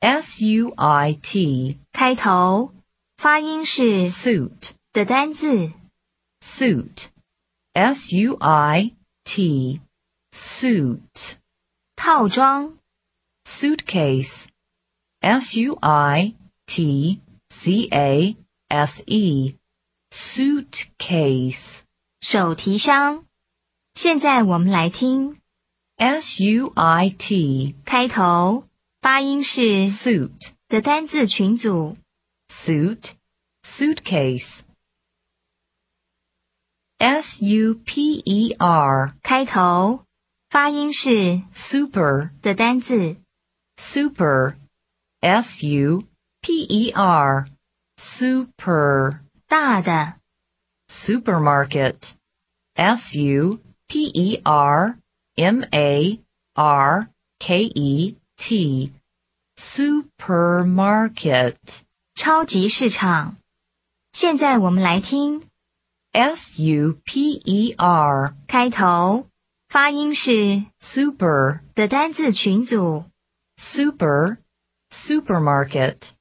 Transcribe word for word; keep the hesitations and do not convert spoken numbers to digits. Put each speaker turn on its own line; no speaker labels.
S U I T
开头，发音是
suit
的单字。
suit S U I T suit
套装，
suitcase S U I T C A S E suitcase
手提箱。现在我们来听
S U I T
开头，发音是
suit
的单字群组。
suit suitcase S U P E R
开头，发音是
super
的单字。
super S U P E R super
大的，
supermarket S U P E R M A R K E T supermarket
超级市场。现在我们来听
S U P E R
开头，发音是
super
的单字群组。
super supermarket